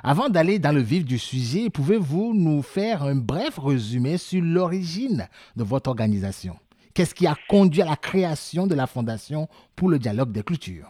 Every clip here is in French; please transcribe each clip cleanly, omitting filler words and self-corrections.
Avant d'aller dans le vif du sujet, pouvez-vous nous faire un bref résumé sur l'origine de votre organisation? Qu'est-ce qui a conduit à la création de la Fondation pour le dialogue des cultures?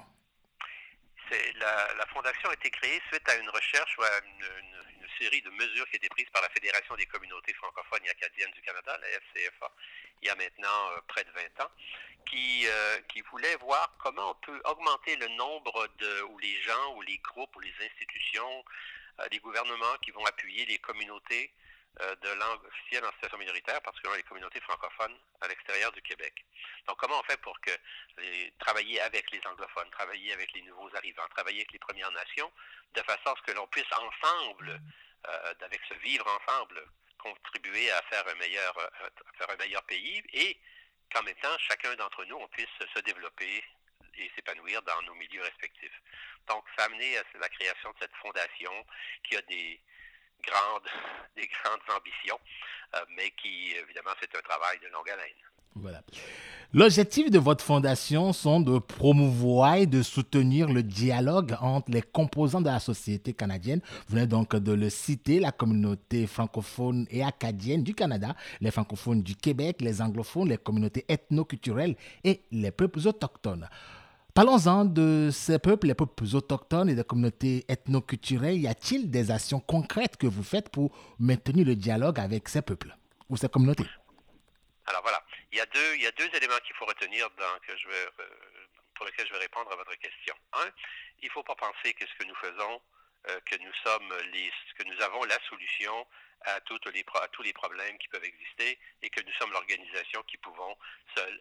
La fondation a été créée suite à une recherche ou à une série de mesures qui a été prises par la Fédération des communautés francophones et acadiennes du Canada, la FCFA, il y a maintenant près de 20 ans, qui voulait voir comment on peut augmenter le nombre ou les gens, ou les groupes, ou les institutions, les gouvernements qui vont appuyer les communautés de langue officielle en situation minoritaire, particulièrement les communautés francophones à l'extérieur du Québec. Donc, comment on fait pour travailler avec les anglophones, travailler avec les nouveaux arrivants, travailler avec les Premières Nations, de façon à ce que l'on puisse ensemble, avec ce vivre ensemble, contribuer à faire un meilleur pays et qu'en même temps, chacun d'entre nous, on puisse se développer et s'épanouir dans nos milieux respectifs. Donc, ça a amené à la création de cette fondation qui a grandes, des grandes ambitions, mais qui, évidemment, c'est un travail de longue haleine. Voilà. L'objectif de votre fondation sont de promouvoir et de soutenir le dialogue entre les composants de la société canadienne. Vous venez donc de le citer, la communauté francophone et acadienne du Canada, les francophones du Québec, les anglophones, les communautés ethno-culturelles et les peuples autochtones. Parlons-en de ces peuples, les peuples autochtones et des communautés ethno-culturelles. Y a-t-il des actions concrètes que vous faites pour maintenir le dialogue avec ces peuples ou ces communautés? Alors voilà, il y a deux éléments qu'il faut retenir pour lesquels je vais répondre à votre question. Un, il ne faut pas penser que ce que nous faisons, que nous avons la solution à tous les problèmes qui peuvent exister et que nous sommes l'organisation qui pouvons seuls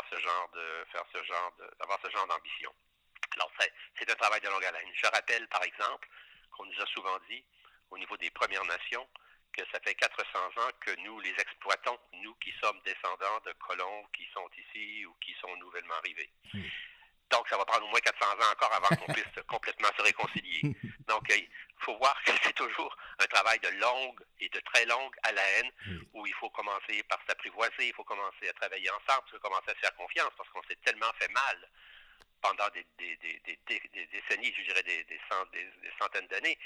avoir ce genre d'ambition. Alors, c'est un travail de longue haleine. Je rappelle, par exemple, qu'on nous a souvent dit, au niveau des Premières Nations, que ça fait 400 ans que nous les exploitons, nous qui sommes descendants de colons qui sont ici ou qui sont nouvellement arrivés. Donc, ça va prendre au moins 400 ans encore avant qu'on puisse complètement se réconcilier. Donc, il faut voir que c'est toujours un travail de longue et de très longue haleine où il faut commencer par s'apprivoiser, il faut commencer à travailler ensemble, il faut commencer à se faire confiance parce qu'on s'est tellement fait mal pendant des décennies, je dirais des centaines d'années,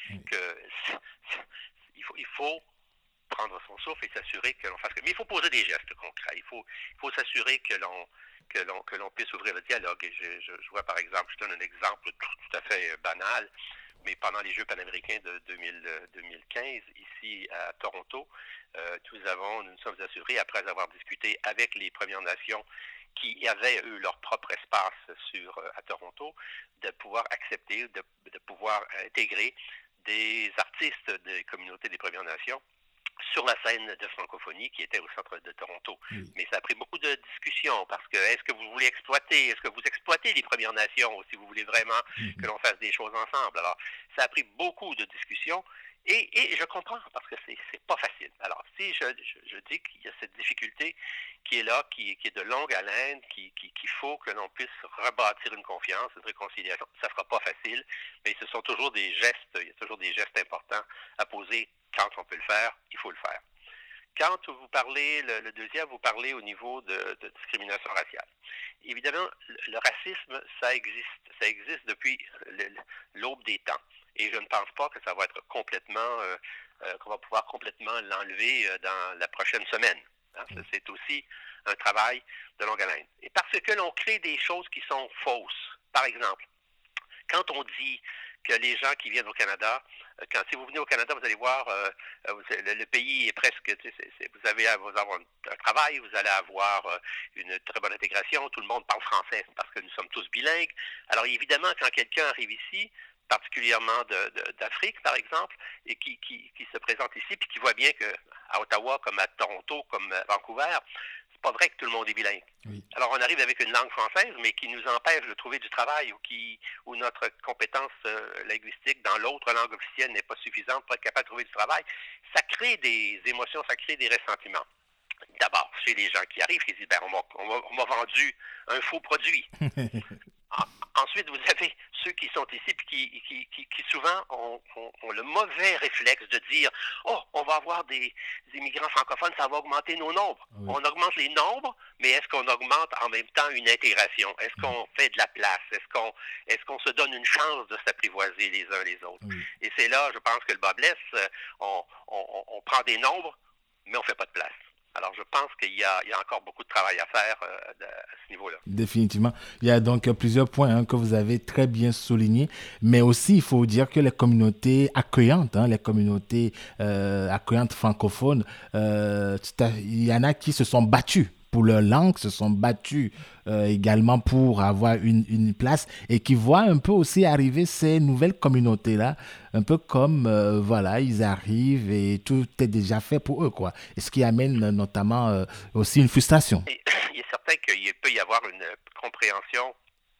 il faut prendre son souffle et s'assurer que l'on fasse. Mais il faut poser des gestes concrets. Il faut s'assurer que l'on puisse ouvrir le dialogue. Et je vois par exemple, je donne un exemple tout à fait banal, mais pendant les Jeux panaméricains de 2015, ici à Toronto, nous nous sommes assurés, après avoir discuté avec les Premières Nations qui avaient, eux, leur propre espace à Toronto, de pouvoir accepter, de pouvoir intégrer des artistes des communautés des Premières Nations sur la scène de francophonie qui était au centre de Toronto. Mais ça a pris beaucoup de discussions parce que est-ce que vous exploitez les Premières Nations ou si vous voulez vraiment que l'on fasse des choses ensemble? Alors, ça a pris beaucoup de discussions et je comprends parce que c'est pas facile. Alors, si je dis qu'il y a cette difficulté qui est là, qui est de longue haleine, qu'il faut que l'on puisse rebâtir une confiance, une réconciliation, ça sera pas facile, mais ce sont toujours des gestes, il y a toujours des gestes importants à poser. Quand on peut le faire, il faut le faire. Quand vous parlez, le deuxième, vous parlez au niveau de discrimination raciale. Évidemment, le racisme, ça existe depuis l'aube des temps. Et je ne pense pas que ça va être qu'on va pouvoir complètement l'enlever dans la prochaine semaine. Hein? C'est aussi un travail de longue haleine. Et parce que l'on crée des choses qui sont fausses. Par exemple, quand on dit que les gens qui viennent au Canada, si vous venez au Canada, vous allez voir, le pays est presque, vous allez avoir un travail, vous allez avoir une très bonne intégration, tout le monde parle français parce que nous sommes tous bilingues. Alors évidemment, quand quelqu'un arrive ici, particulièrement d'Afrique, par exemple, et qui se présente ici, puis qui voit bien qu'à Ottawa, comme à Toronto, comme à Vancouver, c'est pas vrai que tout le monde est bilingue. Oui. Alors, on arrive avec une langue française, mais qui nous empêche de trouver du travail ou notre compétence linguistique dans l'autre langue officielle n'est pas suffisante pour être capable de trouver du travail. Ça crée des émotions, ça crée des ressentiments. D'abord, chez les gens qui arrivent, qui disent, on m'a vendu un faux produit. Ensuite, vous avez ceux qui sont ici et qui souvent ont ont le mauvais réflexe de dire « Oh, on va avoir des immigrants francophones, ça va augmenter nos nombres. » Oui. On augmente les nombres, mais est-ce qu'on augmente en même temps une intégration? Est-ce qu'on fait de la place? Est-ce qu'on se donne une chance de s'apprivoiser les uns les autres? Oui. Et c'est là, je pense que le bas blesse. On prend des nombres, mais on ne fait pas de place. Alors, je pense qu'il y a encore beaucoup de travail à faire à ce niveau-là. Définitivement. Il y a donc plusieurs points que vous avez très bien soulignés, mais aussi il faut dire que les communautés accueillantes, les communautés accueillantes francophones, il y en a qui se sont battus pour leur langue, se sont battus également pour avoir une place et qui voient un peu aussi arriver ces nouvelles communautés-là, un peu comme, voilà, ils arrivent et tout est déjà fait pour eux, quoi. Et ce qui amène notamment aussi une frustration. Et, il est certain qu'il peut y avoir une compréhension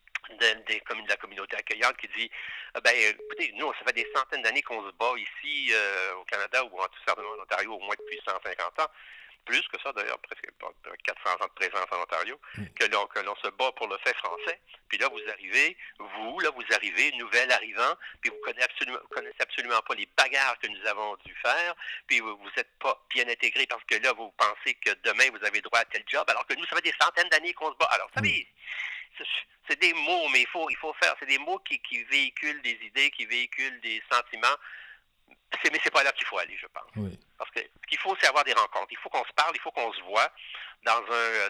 de la communauté accueillante qui dit écoutez, nous, ça fait des centaines d'années qu'on se bat ici au Canada ou tout simplement en Ontario, au moins depuis 150 ans. Plus que ça, d'ailleurs, presque 400 ans de présence en Ontario, que l'on se bat pour le fait français. Puis là, vous arrivez, nouvel arrivant, puis vous connaissez absolument pas les bagarres que nous avons dû faire, puis vous n'êtes pas bien intégré parce que là, vous pensez que demain, vous avez droit à tel job, alors que nous, ça fait des centaines d'années qu'on se bat. Alors, vous savez, c'est des mots, mais il faut faire, c'est des mots qui véhiculent des idées, qui véhiculent des sentiments. Mais c'est pas là qu'il faut aller, je pense. Oui. Parce que ce qu'il faut, c'est avoir des rencontres. Il faut qu'on se parle, il faut qu'on se voit dans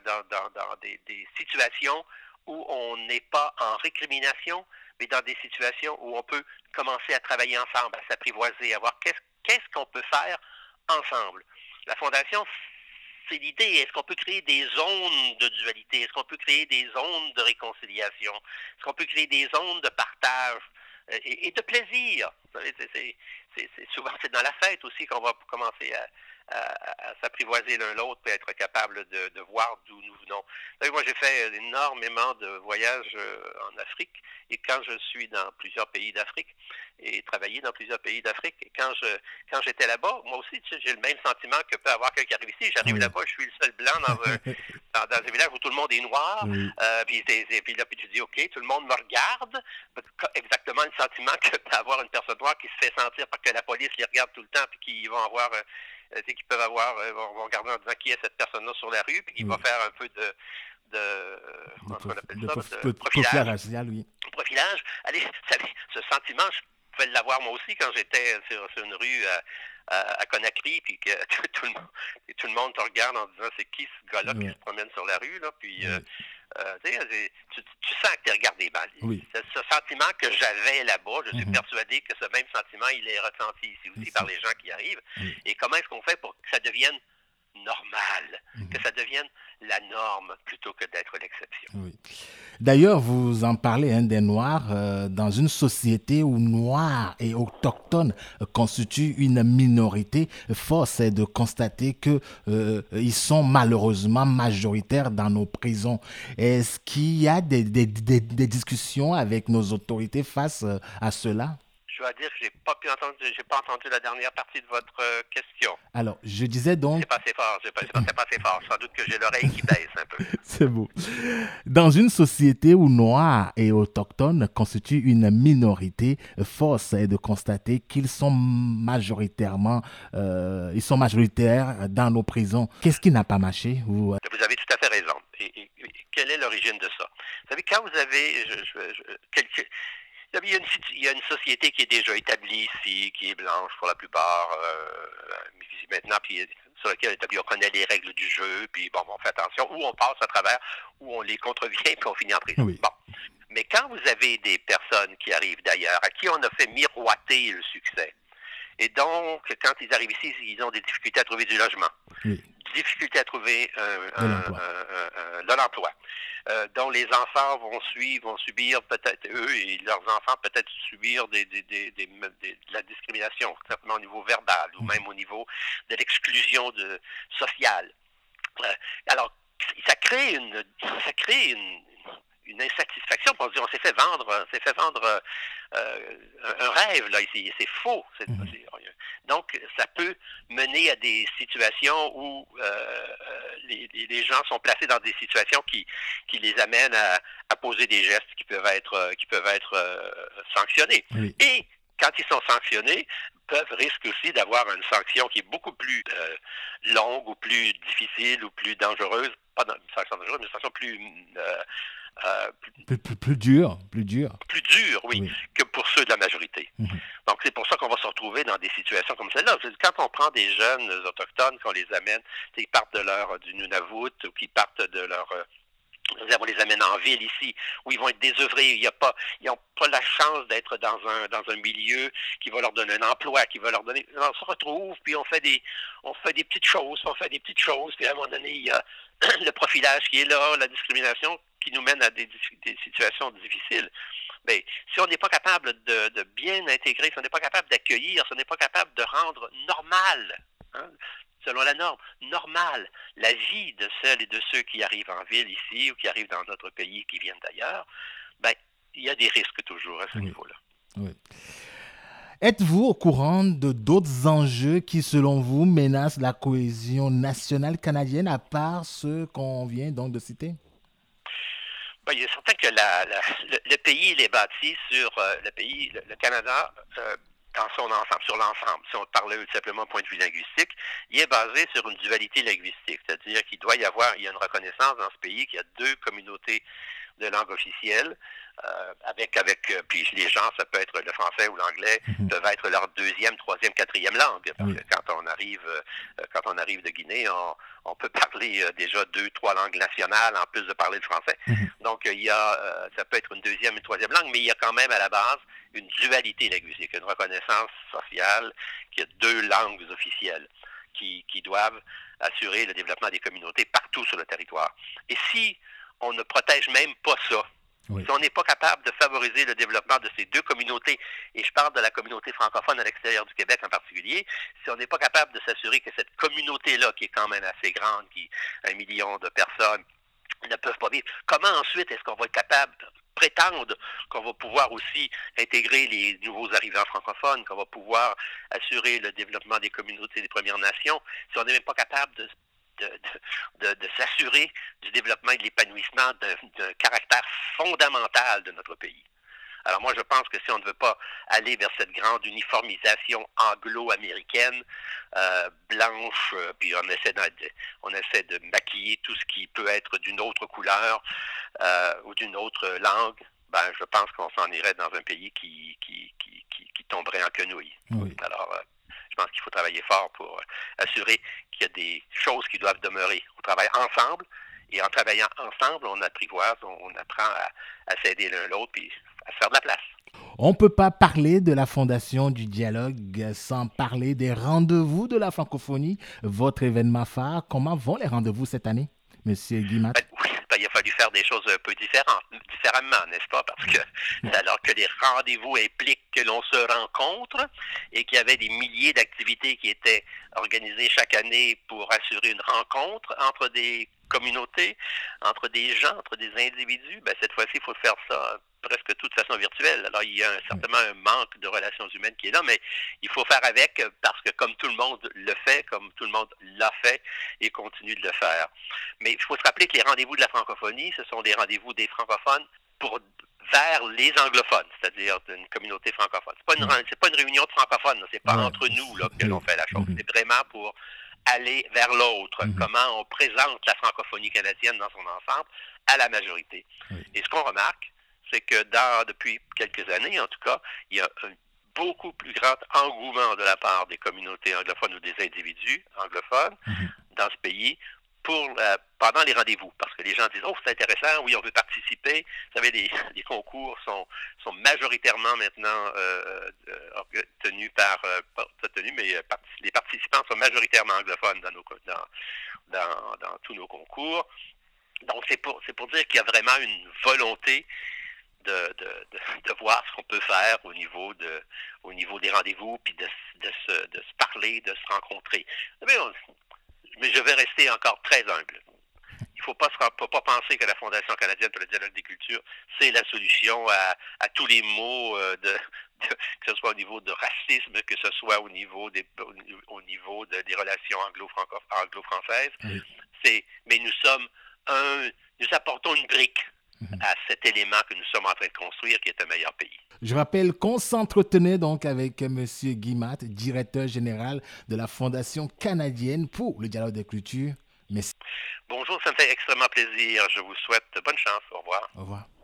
des situations où on n'est pas en récrimination, mais dans des situations où on peut commencer à travailler ensemble, à s'apprivoiser, à voir qu'est-ce qu'on peut faire ensemble. La Fondation, c'est l'idée. Est-ce qu'on peut créer des zones de dualité? Est-ce qu'on peut créer des zones de réconciliation? Est-ce qu'on peut créer des zones de partage et de plaisir? Souvent, c'est dans la fête aussi qu'on va commencer à s'apprivoiser l'un l'autre et être capable de voir d'où nous venons. Vous savez, moi, j'ai fait énormément de voyages en Afrique et quand je suis dans plusieurs pays d'Afrique et travaillé dans plusieurs pays d'Afrique, et quand j'étais là-bas, moi aussi, tu sais, j'ai le même sentiment que peut avoir quelqu'un qui arrive ici. J'arrive là-bas, je suis le seul blanc dans un village où tout le monde est noir. Puis là, tu dis, OK, tout le monde me regarde. Exactement le sentiment que peut avoir une personne noire qui se fait sentir parce que la police les regarde tout le temps puis qu'ils vont avoir... qui peuvent avoir, vont regarder en disant qui est cette personne-là sur la rue, puis qui va faire un peu de profilage. Racial, oui. Profilage. Allez, vous savez, ce sentiment, je pouvais l'avoir moi aussi quand j'étais sur une rue à Conakry, puis que tout le monde te regarde en disant c'est qui ce gars-là qui se promène sur la rue, là, puis tu sens que tu es regardé mal. Oui. Ce sentiment que j'avais là-bas, je suis persuadé que ce même sentiment, il est ressenti ici aussi par les gens qui arrivent. Et comment est-ce qu'on fait pour que ça devienne normal, que ça devienne la norme plutôt que d'être l'exception? Oui. D'ailleurs, vous en parlez des Noirs dans une société où Noirs et Autochtones constituent une minorité. Force est de constater qu'ils sont malheureusement majoritaires dans nos prisons. Est-ce qu'il y a des discussions avec nos autorités face à cela? Je dois dire que j'ai pas entendu la dernière partie de votre question. Alors, je disais donc... C'est pas assez fort. Sans doute que j'ai l'oreille qui baisse un peu. C'est beau. Dans une société où Noirs et Autochtones constituent une minorité, force est de constater qu'ils sont majoritaires dans nos prisons. Qu'est-ce qui n'a pas marché? Vous avez tout à fait raison. Et quelle est l'origine de ça? Vous savez, quand vous avez... Il y a une société qui est déjà établie ici, qui est blanche pour la plupart, maintenant, puis sur laquelle on connaît les règles du jeu, puis bon, on fait attention, où on passe à travers, où on les contrevient, puis on finit en prison. Oui. Bon. Mais quand vous avez des personnes qui arrivent d'ailleurs, à qui on a fait miroiter le succès, et donc, quand ils arrivent ici, ils ont des difficultés à trouver du logement, difficultés à trouver de l'emploi. Dont les enfants vont subir peut-être, eux et leurs enfants, peut-être subir de la discrimination, certainement au niveau verbal ou même au niveau de l'exclusion sociale. Alors, ça crée une insatisfaction. On s'est fait vendre un rêve là ici. C'est faux. Donc, ça peut mener à des situations où les gens sont placés dans des situations qui les amènent à poser des gestes qui peuvent être sanctionnés. Oui. Et quand ils sont sanctionnés, risquent aussi d'avoir une sanction qui est beaucoup plus longue ou plus difficile ou plus dangereuse. Pas une sanction dangereuse, mais une sanction plus dur, plus dure, oui, que pour ceux de la majorité. Donc, c'est pour ça qu'on va se retrouver dans des situations comme celle-là. Quand on prend des jeunes autochtones, qu'on les amène, ils partent du Nunavut ou qu'ils partent de leur... on les amène en ville ici, où ils vont être désœuvrés. Ils n'ont pas la chance d'être dans un milieu qui va leur donner un emploi, qui va leur donner... On se retrouve, puis on fait des petites choses, puis à un moment donné, il y a le profilage qui est là, la discrimination qui nous mène à des situations difficiles. Mais si on n'est pas capable de bien intégrer, si on n'est pas capable d'accueillir, si on n'est pas capable de rendre normal, selon la norme, normale, la vie de celles et de ceux qui arrivent en ville ici ou qui arrivent dans notre pays, qui viennent d'ailleurs, il y a des risques toujours à ce niveau-là. Oui. Êtes-vous au courant de d'autres enjeux qui, selon vous, menacent la cohésion nationale canadienne, à part ceux qu'on vient donc de citer? Il est certain que le pays il est bâti sur le Canada dans son ensemble, sur l'ensemble. Si on parlait simplement point de vue linguistique, il est basé sur une dualité linguistique, c'est-à-dire qu'il doit y avoir, il y a une reconnaissance dans ce pays qu'il y a deux communautés de langue officielle, puis les gens, ça peut être le français ou l'anglais, peuvent être leur deuxième, troisième, quatrième langue. Parce que quand on arrive de Guinée, on peut parler déjà 2-3 langues nationales en plus de parler le français. Donc, ça peut être une deuxième, une troisième langue, mais il y a quand même à la base une dualité linguistique, une reconnaissance sociale qui a deux langues officielles qui doivent assurer le développement des communautés partout sur le territoire. Et si on ne protège même pas ça, si on n'est pas capable de favoriser le développement de ces deux communautés, et je parle de la communauté francophone à l'extérieur du Québec en particulier, si on n'est pas capable de s'assurer que cette communauté-là, qui est quand même assez grande, qui 1 million de personnes, ne peuvent pas vivre, comment ensuite est-ce qu'on va être capable de prétendre qu'on va pouvoir aussi intégrer les nouveaux arrivants francophones, qu'on va pouvoir assurer le développement des communautés des Premières Nations, si on n'est même pas capable de s'assurer du développement et de l'épanouissement d'un caractère fondamental de notre pays. Alors moi, je pense que si on ne veut pas aller vers cette grande uniformisation anglo-américaine, blanche, puis on essaie de maquiller tout ce qui peut être d'une autre couleur ou d'une autre langue, je pense qu'on s'en irait dans un pays qui tomberait en quenouille. Alors, je pense qu'il faut travailler fort pour assurer qu'il y a des choses qui doivent demeurer. On travaille ensemble, et en travaillant ensemble, on apprivoise, on apprend à s'aider l'un l'autre, puis à se faire de la place. On ne peut pas parler de la Fondation du dialogue sans parler des rendez-vous de la francophonie, votre événement phare. Comment vont les rendez-vous cette année, M. Guillemette? Il a fallu faire des choses un peu différemment, n'est-ce pas? Parce que alors que les rendez-vous impliquent que l'on se rencontre et qu'il y avait des milliers d'activités qui étaient organisées chaque année pour assurer une rencontre entre des communautés, entre des gens, entre des individus, cette fois-ci, il faut faire ça presque tout de façon virtuelle. Alors, il y a certainement un manque de relations humaines qui est là, mais il faut faire avec parce que comme tout le monde le fait, comme tout le monde l'a fait et continue de le faire. Mais il faut se rappeler que les rendez-vous de la francophonie, ce sont des rendez-vous des francophones vers les anglophones, c'est-à-dire d'une communauté francophone. C'est pas une réunion de francophones, c'est pas entre nous là, que l'on fait la chose. C'est vraiment pour aller vers l'autre, comment on présente la francophonie canadienne dans son ensemble à la majorité. Et ce qu'on remarque, c'est que depuis quelques années, en tout cas, il y a un beaucoup plus grand engouement de la part des communautés anglophones ou des individus anglophones dans ce pays pendant les rendez-vous, parce que les gens disent « Oh, c'est intéressant, oui, on veut participer. » Vous savez, les concours sont majoritairement maintenant tenus les participants sont majoritairement anglophones dans tous nos concours. Donc, c'est pour dire qu'il y a vraiment une volonté de voir ce qu'on peut faire au niveau des rendez-vous, puis de se parler, de se rencontrer. Mais je vais rester encore très humble. Il ne faut pas penser que la Fondation canadienne pour le dialogue des cultures, c'est la solution à tous les maux, que ce soit au niveau de racisme, que ce soit au niveau des relations anglo-françaises. Mais nous apportons une brique à cet élément que nous sommes en train de construire, qui est un meilleur pays. Je rappelle qu'on s'entretenait donc avec M. Guy Matte, directeur général de la Fondation canadienne pour le dialogue des cultures. Merci. Bonjour, ça me fait extrêmement plaisir. Je vous souhaite bonne chance. Au revoir. Au revoir.